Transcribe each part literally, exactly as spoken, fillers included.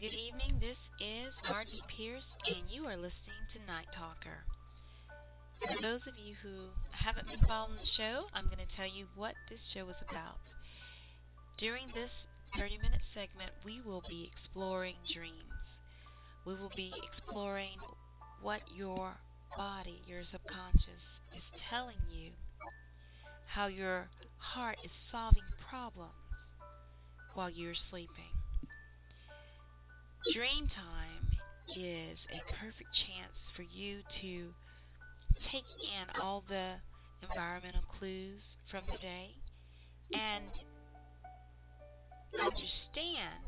Good evening. This is Margie Pierce, and you are listening to Night Talker. For those of you who haven't been following the show, I'm going to tell you what this show is about. During this thirty-minute segment, we will be exploring dreams. We will be exploring what your body, your subconscious, is telling you, how your heart is solving problems while you're sleeping. Dream time is a perfect chance for you to take in all the environmental clues from the day and understand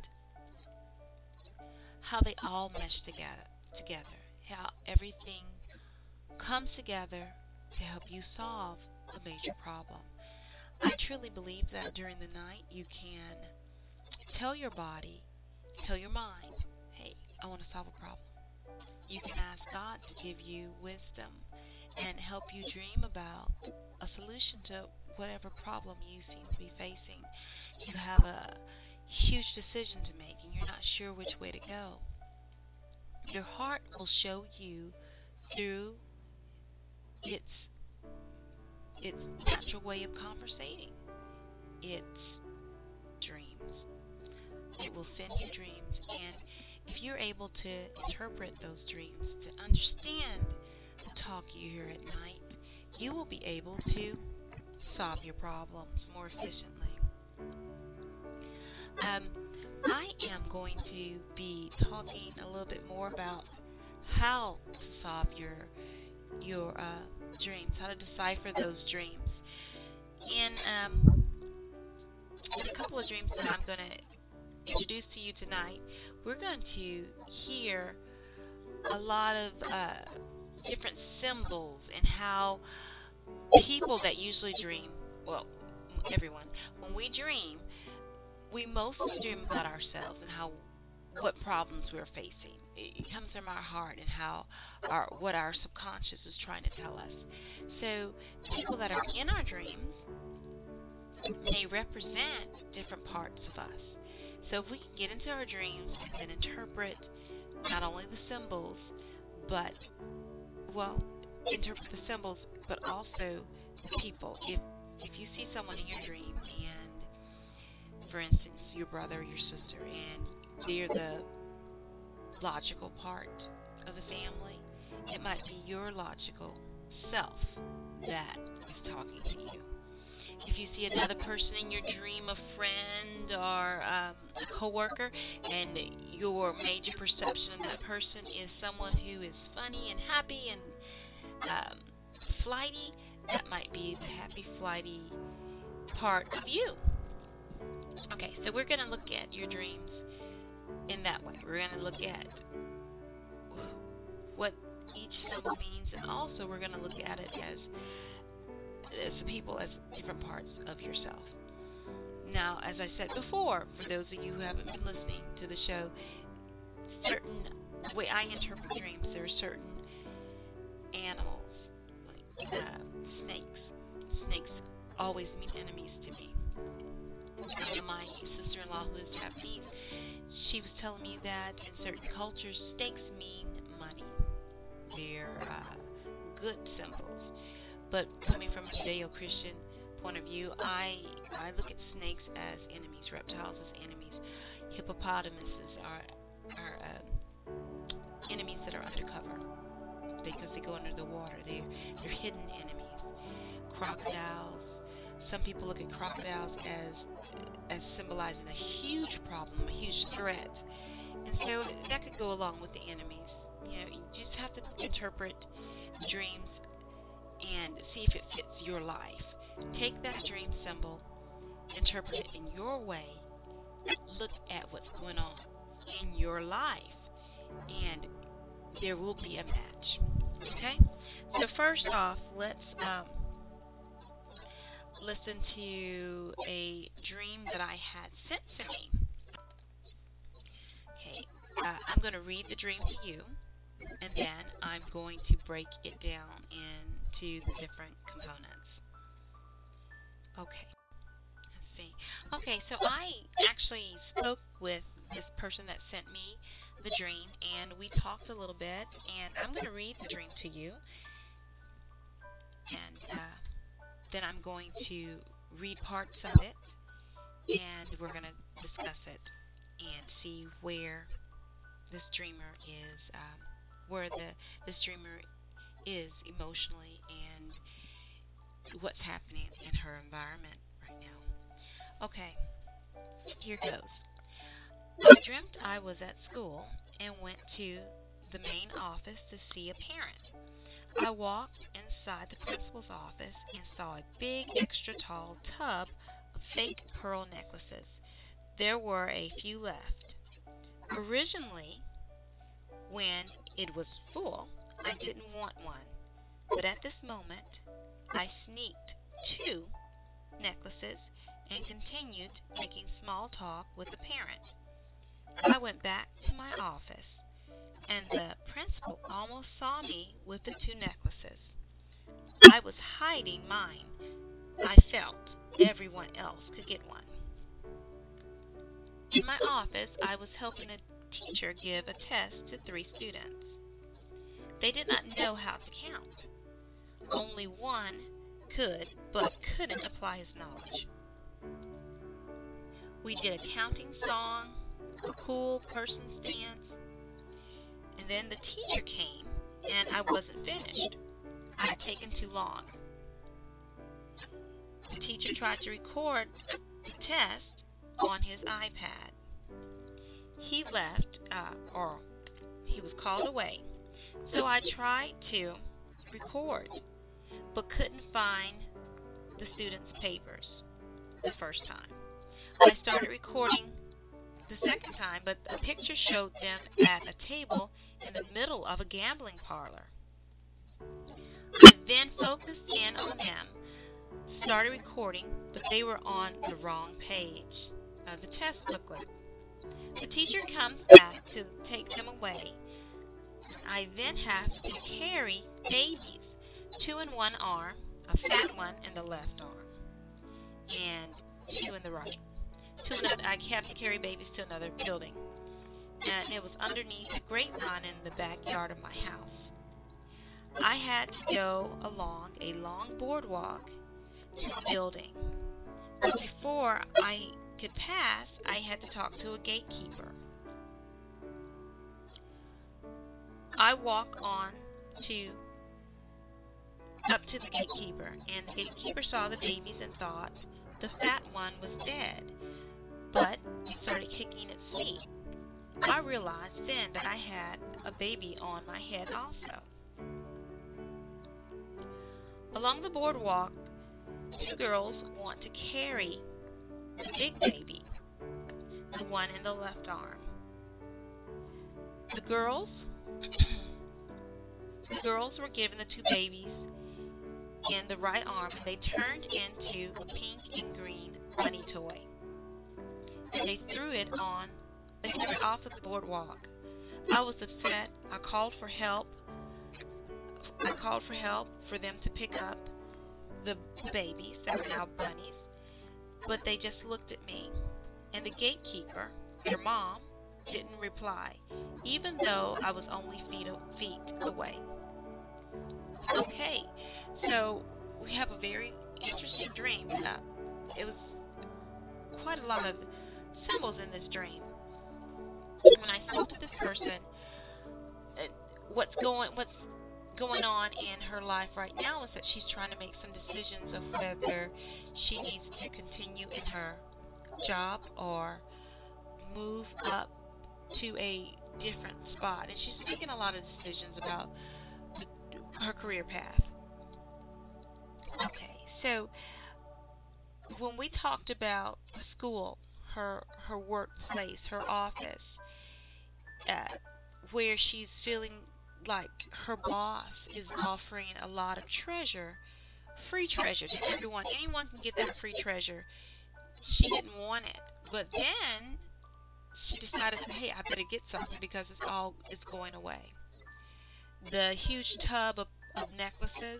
how they all mesh together, together, how everything comes together to help you solve a major problem. I truly believe that during the night you can tell your body, tell your mind, hey, I want to solve a problem. You can ask God to give you wisdom and help you dream about a solution to whatever problem you seem to be facing. You have a huge decision to make and you're not sure which way to go. Your heart will show you through its its natural way of conversating, its dreams. It will send you dreams, and if you're able to interpret those dreams, to understand the talk you hear at night, you will be able to solve your problems more efficiently. Um, I am going to be talking a little bit more about how to solve your your uh, dreams, how to decipher those dreams. In, um, in a couple of dreams that I'm going to introduce to you tonight, we're going to hear a lot of uh, different symbols and how people that usually dream, well, everyone, when we dream, we mostly dream about ourselves and how what problems we're facing. It comes from our heart and how our what our subconscious is trying to tell us. So people that are in our dreams, they represent different parts of us. So if we can get into our dreams and interpret not only the symbols, but, well, interpret the symbols, but also the people. If if you see someone in your dream and, for instance, your brother or your sister, and they're the logical part of the family, it might be your logical self that is talking to you. If you see another person in your dream, a friend or um, a coworker, and your major perception of that person is someone who is funny and happy and um, flighty, that might be the happy, flighty part of you. Okay, so we're going to look at your dreams in that way. We're going to look at what each symbol means, and also we're going to look at it as as people, as different parts of yourself. Now, as I said before, for those of you who haven't been listening to the show, certain the way I interpret dreams, there are certain animals, like uh, snakes. Snakes always mean enemies to me. And my sister-in-law, who is Japanese, she was telling me that in certain cultures, snakes mean money. They're uh, good symbols. But coming from a Judeo-Christian point of view, I I look at snakes as enemies, reptiles as enemies. Hippopotamuses are are uh, enemies that are undercover because they go under the water. They're they're hidden enemies. Crocodiles. Some people look at crocodiles as as symbolizing a huge problem, a huge threat, and so that could go along with the enemies. You know, you just have to interpret dreams and see if it fits your life. Take that dream symbol, interpret it in your way, look at what's going on in your life, and there will be a match. Okay? So first off, let's um, listen to a dream that I had sent to me. Okay, uh, I'm going to read the dream to you, and then I'm going to break it down into the different components. Okay, let's see. Okay, so I actually spoke with this person that sent me the dream, and we talked a little bit, and I'm going to read the dream to you, and uh, then I'm going to read parts of it, and we're going to discuss it and see where this dreamer is, um, where the this dreamer is emotionally and what's happening in her environment right now. Okay, here goes. I dreamt I was at school and went to the main office to see a parent. I walked inside the principal's office and saw a big extra tall tub of fake pearl necklaces. There were a few left. Originally, when it was full, I didn't want one, but at this moment, I sneaked two necklaces and continued making small talk with the parent. I went back to my office, and the principal almost saw me with the two necklaces. I was hiding mine. I felt everyone else could get one. In my office, I was helping a teacher give a test to three students. They did not know how to count. Only one could, but couldn't apply his knowledge. We did a counting song, a cool person stance, and then the teacher came, and I wasn't finished. I had taken too long. The teacher tried to record the test on his iPad. He left, uh, or he was called away, so I tried to record, but couldn't find the students' papers the first time. I started recording the second time, but a picture showed them at a table in the middle of a gambling parlor. I then focused in on them, started recording, but they were on the wrong page of the test booklet. The teacher comes back to take them away. I then have to carry babies, two in one arm, a fat one in the left arm, and two in the right. To another, I have to carry babies to another building, and it was underneath a grapevine in the backyard of my house. I had to go along a long boardwalk to the building. But before I could pass, I had to talk to a gatekeeper. I walk on to up to the gatekeeper, and the gatekeeper saw the babies and thought the fat one was dead, but it started kicking its feet. I realized then that I had a baby on my head also. Along the boardwalk, two girls want to carry the big baby, the one in the left arm. The girls, the girls were given the two babies in the right arm, and they turned into a pink and green bunny toy. And they threw it on, they threw it off of the boardwalk. I was upset. I called for help. I called for help for them to pick up the babies that were now bunnies, but they just looked at me. And the gatekeeper, their mom, didn't reply, even though I was only feet feet away. Okay, so we have a very interesting dream. Uh, it was quite a lot of symbols in this dream. When I spoke to this person, uh, what's going what's going on in her life right now is that she's trying to make some decisions of whether she needs to continue in her job or move up to a different spot. And she's making a lot of decisions about the, her career path. Okay, so when we talked about school, her her workplace, her office, uh, where she's feeling like her boss is offering a lot of treasure, free treasure to everyone. Anyone can get that free treasure. She didn't want it, but then she decided, hey, I better get something because it's all is going away. The huge tub of, of necklaces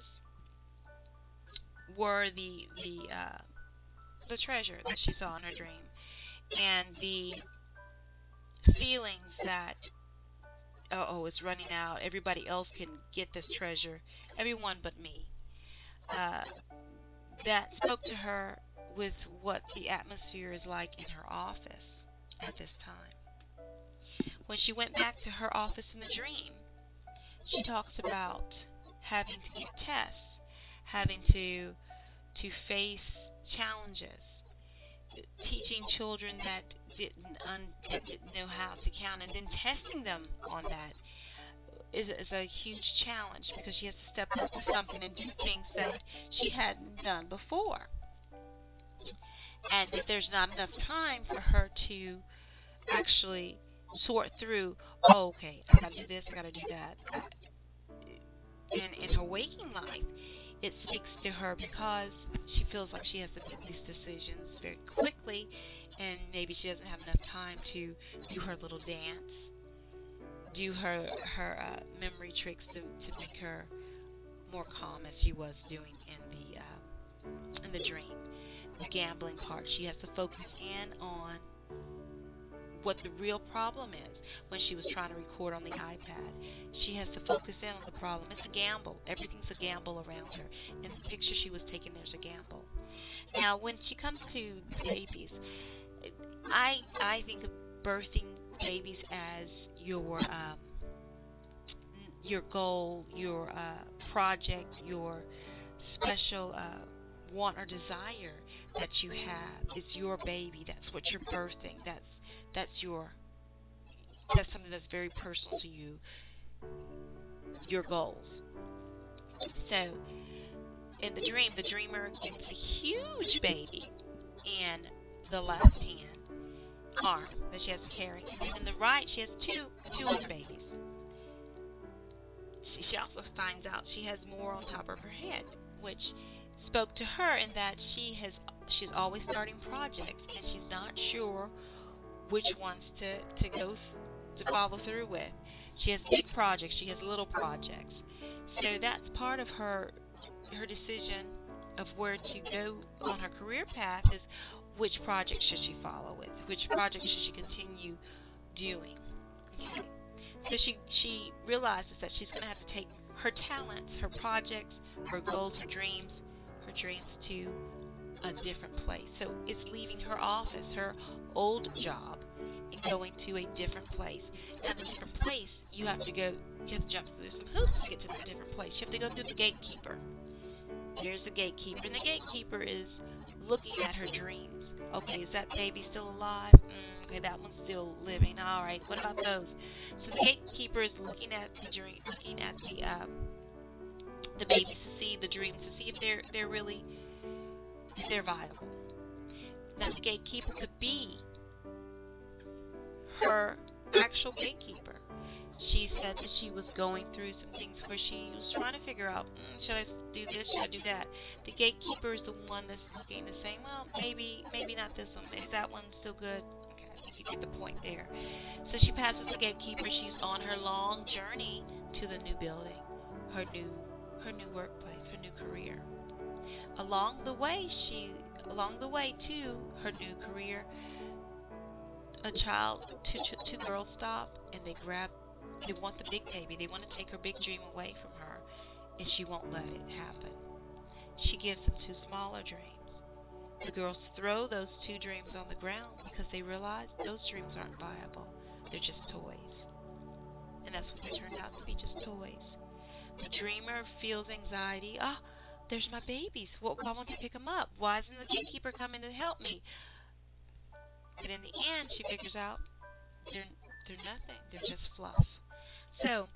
were the the uh, the treasure that she saw in her dream, and the feelings that, oh, oh, it's running out. Everybody else can get this treasure, everyone but me. Uh, that spoke to her with what the atmosphere is like in her office at this time. When she went back to her office in the dream, she talks about having to give tests, having to to face challenges, teaching children that didn't un, that didn't know how to count, and then testing them on that is, is a huge challenge because she has to step up to something and do things that she hadn't done before, and that there's not enough time for her to actually sort through. Oh, okay, I gotta do this, I gotta do that. In in her waking life, it speaks to her because she feels like she has to make these decisions very quickly, and maybe she doesn't have enough time to do her little dance, do her her uh, memory tricks to to make her more calm as she was doing in the uh, in the dream. The gambling part, she has to focus in on what the real problem is. When she was trying to record on the iPad, she has to focus in on the problem. It's a gamble. Everything's a gamble around her. In the picture she was taking, there's a gamble. Now, when she comes to babies, I I think of birthing babies as your um, your goal, your uh, project, your special uh, want or desire that you have. It's your baby. That's what you're birthing. That's that's your that's something that's very personal to you. Your goals. So in the dream, the dreamer gets a huge baby in the left hand arm that she has to carry, and in the right she has two two other babies. She, she also finds out she has more on top of her head, which spoke to her in that she has she's always starting projects and she's not sure which ones to to go to follow through with. She has big projects, she has little projects. So that's part of her her decision of where to go on her career path is which project should she follow with, which project should she continue doing. Okay. So she she realizes that she's going to have to take her talents, her projects, her goals, her dreams, her dreams to a different place. So it's leaving her office, her old job, and going to a different place. Now, the different place, you have to go, you have to jump through some hoops to get to the different place. You have to go through the gatekeeper. There's the gatekeeper, and the gatekeeper is looking at her dreams. Okay, is that baby still alive? Mm, okay, that one's still living. All right, what about those? So the gatekeeper is looking at the dream, looking at the um, the babies to see the dreams, to see if they're they're really if they're viable. Now, the gatekeeper could be her actual gatekeeper. She said that she was going through some things where she was trying to figure out, mm, should I do this, should I do that? The gatekeeper is the one that's looking and saying, well, maybe, maybe not this one. Is that one still good? Okay, I think you get the point there. So she passes the gatekeeper. She's on her long journey to the new building, her new, her new workplace, her new career. Along the way, she, along the way to her new career, a child, two, two, two girls stop and they grab. They want the big baby. They want to take her big dream away from her, and she won't let it happen. She gives them two smaller dreams. The girls throw those two dreams on the ground because they realize those dreams aren't viable. They're just toys. And that's what they turned out to be, just toys. The dreamer feels anxiety. Ah, there's my babies. Well, why won't they pick them up? Why isn't the gatekeeper coming to help me? And in the end, she figures out they're, they're nothing. They're just fluff. So,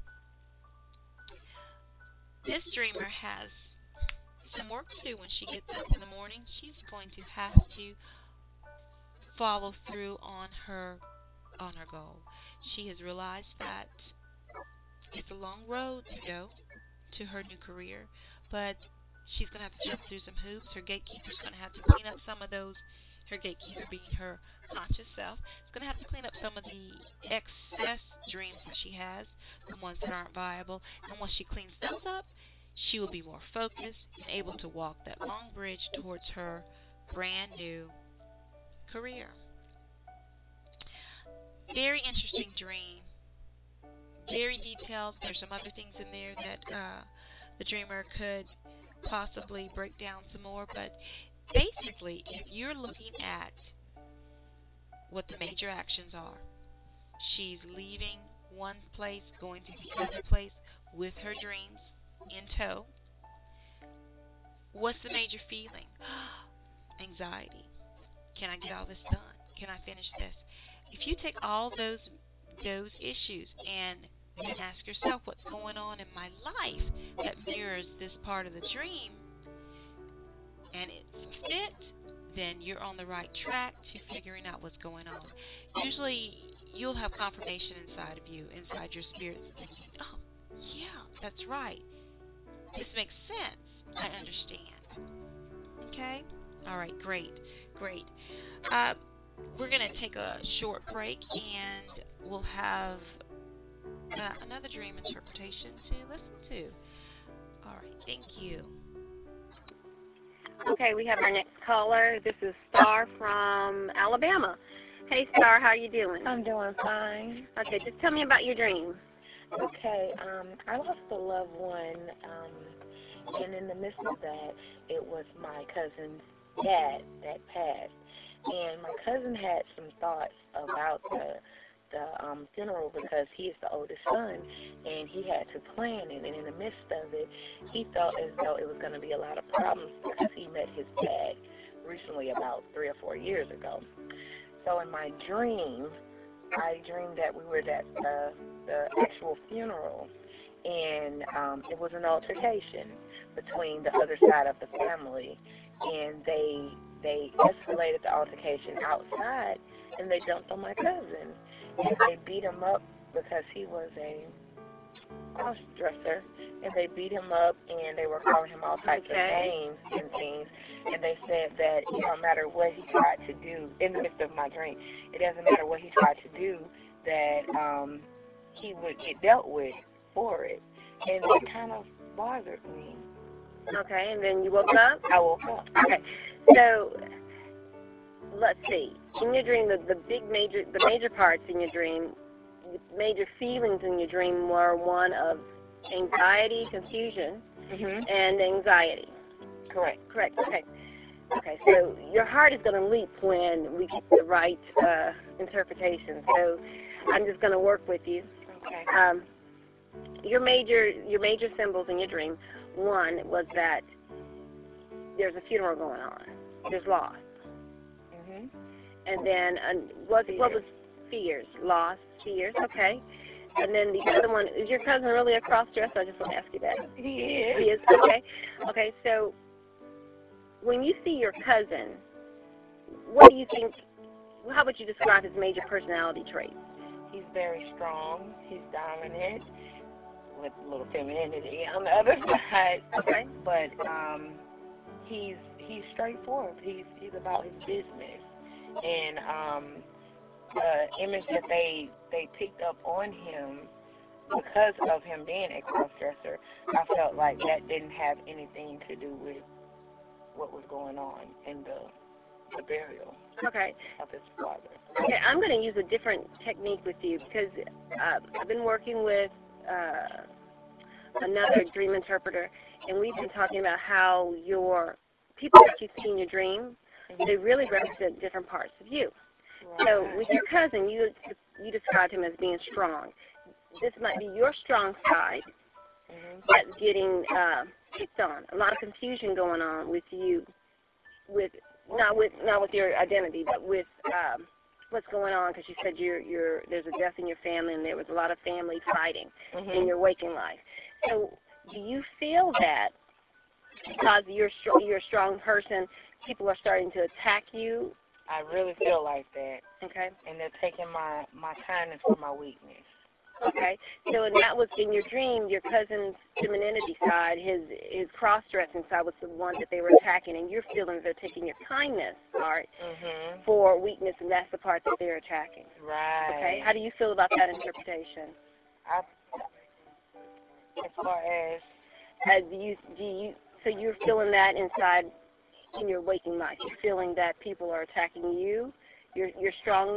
this dreamer has some work to do when she gets up in the morning. She's going to have to follow through on her on her goal. She has realized that it's a long road to go to her new career, but she's going to have to jump through some hoops. Her gatekeeper's going to have to clean up some of those. Her gatekeeper being her conscious self, is going to have to clean up some of the excess dreams that she has, the ones that aren't viable. And once she cleans those up, she will be more focused and able to walk that long bridge towards her brand new career. Very interesting dream. Very detailed. There's some other things in there that uh, the dreamer could possibly break down some more. But basically, if you're looking at what the major actions are, she's leaving one place, going to the other place with her dreams in tow. What's the major feeling? Anxiety. Can I get all this done? Can I finish this? If you take all those those issues and then ask yourself what's going on in my life that mirrors this part of the dream, and it's a fit, then you're on the right track to figuring out what's going on. Usually, you'll have confirmation inside of you, inside your spirit, thinking, oh, yeah, that's right. This makes sense. I understand. Okay? All right, great, great. Uh, we're going to take a short break, and we'll have uh, another dream interpretation to listen to. All right, thank you. Okay, we have our next caller. This is Star from Alabama. Hey, Star, how are you doing? I'm doing fine. Okay, just tell me about your dream. Okay, um, I lost a loved one, um, and in the midst of that, it was my cousin's dad that passed. And my cousin had some thoughts about the the um, funeral because he is the oldest son, and he had to plan it. And in the midst of it, he felt as though it was going to be a lot of problems because he met his dad recently, about three or four years ago. So in my dream, I dreamed that we were at the, the actual funeral, and um, it was an altercation between the other side of the family, and they they escalated the altercation outside, and they jumped on my cousin, and they beat him up because he was a cross-dresser, and they beat him up, and they were calling him all types Okay. of names and things, and they said that it don't matter what he tried to do, in the midst of my dream, it doesn't matter what he tried to do, that um, he would get dealt with for it, and that kind of bothered me. Okay, and then you woke up? I woke up. Okay, so let's see. In your dream, the, the big major, the major parts in your dream, the major feelings in your dream were one of anxiety, confusion, Mm-hmm. and anxiety. Correct. Correct. Okay. Okay. So your heart is going to leap when we get the right uh, interpretation. So I'm just going to work with you. Okay. Um, your major, your major symbols in your dream. One was that there's a funeral going on. There's loss. Mm-hmm. And then uh, what, what was fears? Loss, fears. Okay. And then the other one, is your cousin really a cross-dresser? I just want to ask you that. He is. He is? Okay. Okay, so when you see your cousin, what do you think, how would you describe his major personality traits? He's very strong. He's dominant with a little femininity on the other side. Okay. But um, he's he's straightforward. He's he's about his business. And um, the image that they they picked up on him because of him being a cross-dresser, I felt like that didn't have anything to do with what was going on in the the burial Okay. of his father. Okay, I'm going to use a different technique with you because uh, I've been working with uh, another dream interpreter, and we've been talking about how your people that you see in your dream, they really represent different parts of you. So with your cousin, you you described him as being strong. This might be your strong side Mm-hmm. that's getting uh, picked on. A lot of confusion going on with you, with not with not with your identity, but with um, what's going on. Because you said you're you're there's a death in your family, and there was a lot of family fighting Mm-hmm. in your waking life. So do you feel that because you're str- you're a strong person, people are starting to attack you? I really feel like that, Okay. and they're taking my, my kindness for my weakness. Okay, so and that was in your dream, your cousin's femininity side, his his cross-dressing side was the one that they were attacking, and you're feeling they're taking your kindness part Mm-hmm. for weakness, and that's the part that they're attacking. Right. Okay, how do you feel about that interpretation? I, as far as, Uh, do you do you so you're feeling that inside in your waking life? You're feeling that people are attacking you, your your strongness.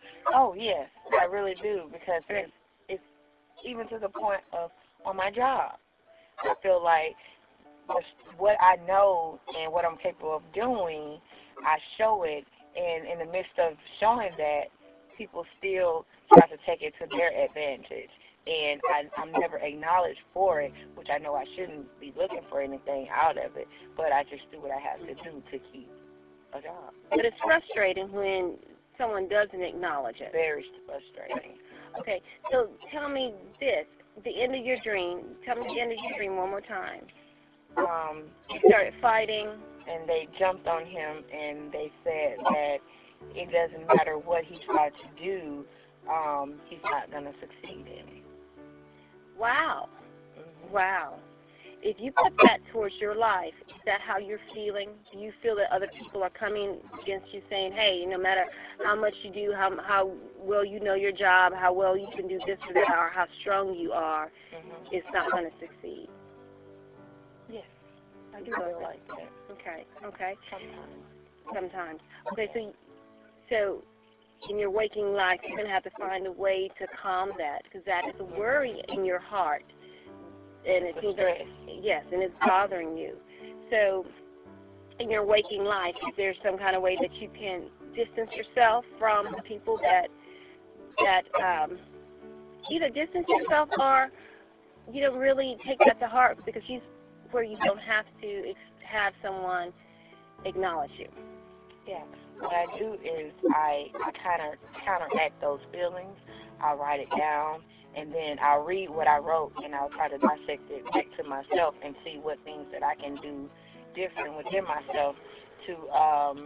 Oh, yes, I really do, because it's, it's even to the point of on my job. I feel like what I know and what I'm capable of doing, I show it, and in the midst of showing that, people still try to take it to their advantage. And I, I'm never acknowledged for it, which I know I shouldn't be looking for anything out of it, but I just do what I have to do to keep a job. But it's frustrating when someone doesn't acknowledge it. Very frustrating. Okay, so tell me this, the end of your dream, tell me the end of your dream one more time. Um, You started fighting. And they jumped on him, and they said that it doesn't matter what he tried to do, um, he's not going to succeed in it. Wow. Mm-hmm. Wow. If you put that towards your life, is that how you're feeling? Do you feel that other people are coming against you saying, hey, no matter how much you do, how how well you know your job, how well you can do this or that, or how strong you are, Mm-hmm. it's not going to succeed? Yes, I do feel like that. Okay, okay. Sometimes. Sometimes. Okay, so, so in your waking life, you're going to have to find a way to calm that, because that is a worry in your heart. And it seems like, yes, and it's bothering you. So in your waking life, is there some kind of way that you can distance yourself from the people that, that um, either distance yourself or you don't really take that to heart, because you where you don't have to ex- have someone acknowledge you? Yeah. What I do is I, I kind of counteract those feelings. I'll write it down, and then I'll read what I wrote, and I'll try to dissect it back to myself and see what things that I can do different within myself to um,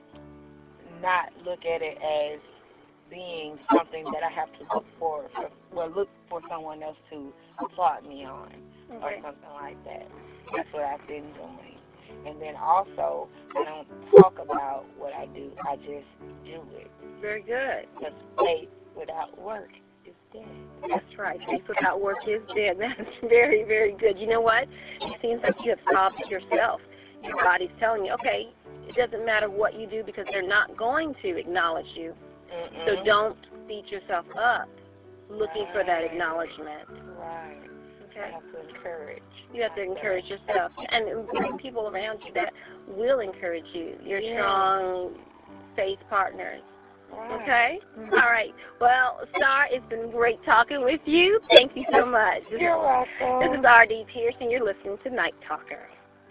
not look at it as being something that I have to look for, for well, look for someone else to applaud me on, Okay. or something like that. That's what I've been doing. And then also, I don't talk about what I do. I just do it. Very good. Because faith without work is dead. That's right. Faith without work is dead. That's very, very good. You know what? It seems like you have solved it yourself. Your body's telling you, okay, it doesn't matter what you do because they're not going to acknowledge you. Mm-mm. So don't beat yourself up looking right. for that acknowledgement. Right. Okay? I have to encourage. You have to encourage yourself. And bring people around you that will encourage you, your yeah. strong faith partners. Right. Okay? Mm-hmm. All right. Well, Star, it's been great talking with you. Thank you so much. This You're is, welcome. This is R D Pierce, and you're listening to Night Talker.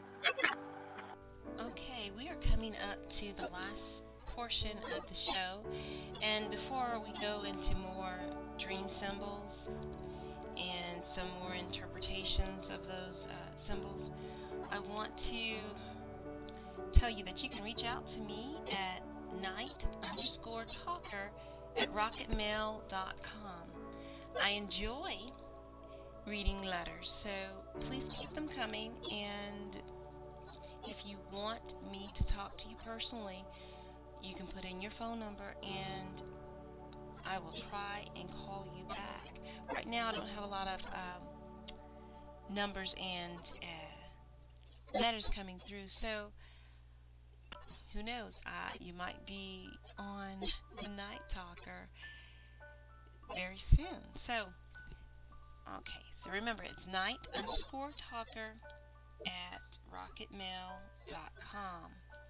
Okay, we are coming up to the last portion of the show. And before we go into more dream symbols and some more interpretations of those uh, symbols, I want to tell you that you can reach out to me at night underscore talker at rocketmail dot com. I enjoy reading letters, so please keep them coming, and if you want me to talk to you personally, you can put in your phone number and I will try and call you back. Right now I don't have a lot of um, numbers and uh, letters coming through, so who knows? Uh, you might be on the Night Talker very soon. So, okay. So remember, it's night underscore talker at rocketmail dot com.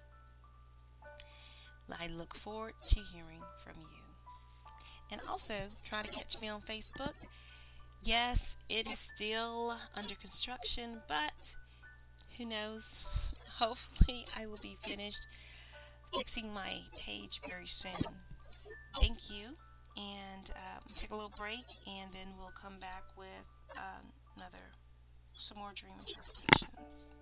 I look forward to hearing from you. And also, try to catch me on Facebook. Yes, it is still under construction, but who knows? Hopefully, I will be finished fixing my page very soon. Thank you, and um, take a little break, and then we'll come back with um, another, some more dream interpretations.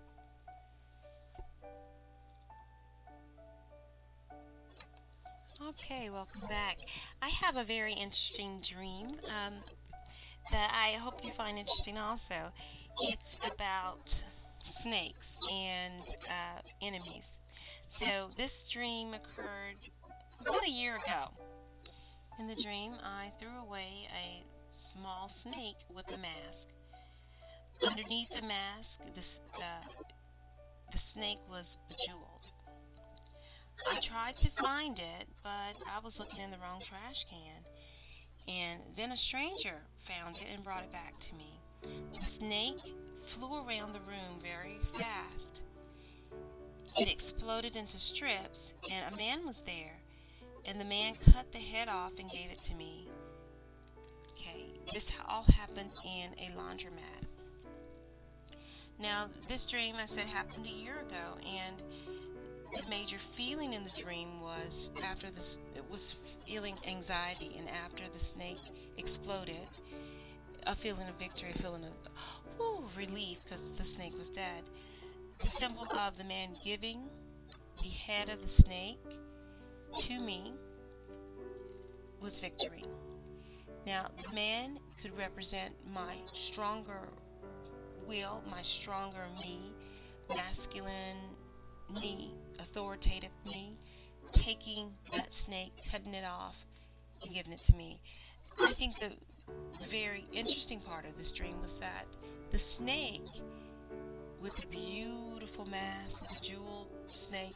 Okay, welcome back. I have a very interesting dream um, that I hope you find interesting also. It's about snakes and uh, enemies. So this dream occurred about a year ago. In the dream, I threw away a small snake with a mask. Underneath the mask, the, uh, the snake was bejeweled. I tried to find it, but I was looking in the wrong trash can. And then a stranger found it and brought it back to me. The snake flew around the room very fast. It exploded into strips, and a man was there. And the man cut the head off and gave it to me. Okay, this all happened in a laundromat. Now, this dream, I said, happened a year ago, and the major feeling in the dream was after this, it was feeling anxiety, and after the snake exploded, a feeling of victory, a feeling of whew, relief because the snake was dead. The symbol of the man giving the head of the snake to me was victory. Now, the man could represent my stronger will, my stronger me, masculine me, authoritative me, taking that snake, cutting it off, and giving it to me. I think the very interesting part of this dream was that the snake, with the beautiful mask, the jeweled snake,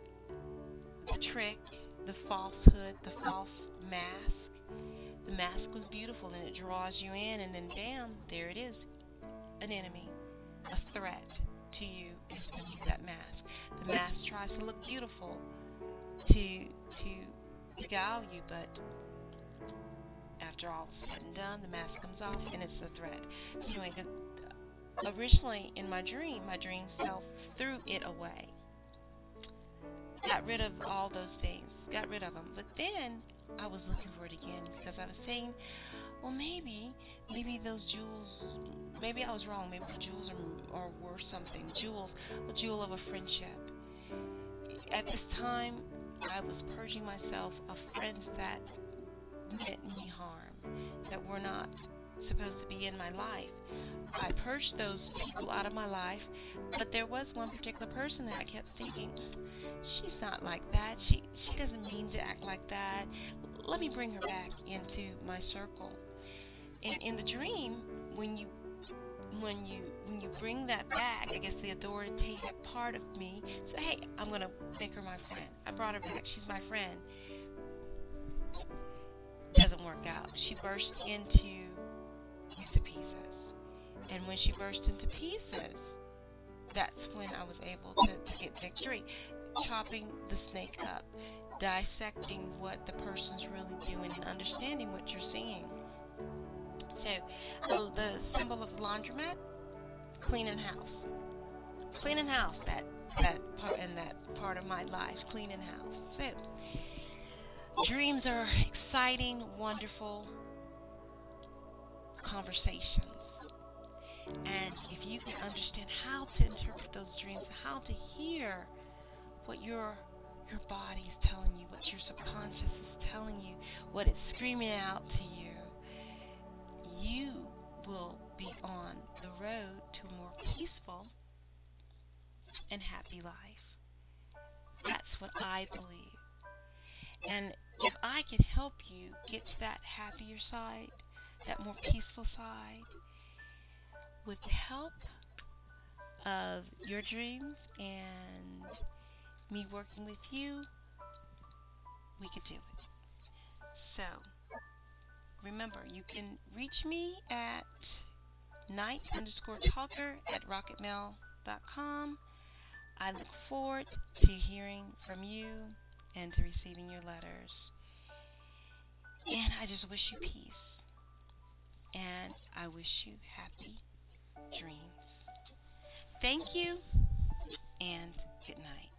the trick, the falsehood, the false mask, the mask was beautiful and it draws you in, and then bam, there it is. An enemy, a threat to you is beneath that mask. The mask tries to look beautiful to to beguile you, but after all is said and done, the mask comes off and it's a threat. So anyway, the, originally in my dream, my dream self threw it away, got rid of all those things, got rid of them. But then I was looking for it again because I was saying, well, maybe, maybe those jewels, maybe I was wrong. Maybe the jewels are, are worth something. Jewels, a jewel of a friendship. At this time, I was purging myself of friends that meant me harm, that were not supposed to be in my life. I purged those people out of my life, but there was one particular person that I kept thinking, she's not like that. She she doesn't mean to act like that. Let me bring her back into my circle. And in the dream, when you when you when you bring that back, I guess the authoritative part of me say, hey, I'm gonna make her my friend. I brought her back. She's my friend. Doesn't work out. She burst into into pieces. And when she burst into pieces, that's when I was able to, to get victory. Chopping the snake up, dissecting what the person's really doing, and understanding what you're seeing. So, uh, the symbol of the laundromat, cleaning house. Cleaning house, that, that part in that part of my life, cleaning house. So, dreams are exciting, wonderful conversations. And if you can understand how to interpret those dreams, how to hear what your your body is telling you, what your subconscious is telling you, what it's screaming out to you, you will be on the road to a more peaceful and happy life. That's what I believe. And if I can help you get to that happier side, that more peaceful side, with the help of your dreams and me working with you, we could do it. So, remember, you can reach me at night underscore talker at rocketmail dot com. I look forward to hearing from you and to receiving your letters. And I just wish you peace. And I wish you happy dreams. Thank you, and good night.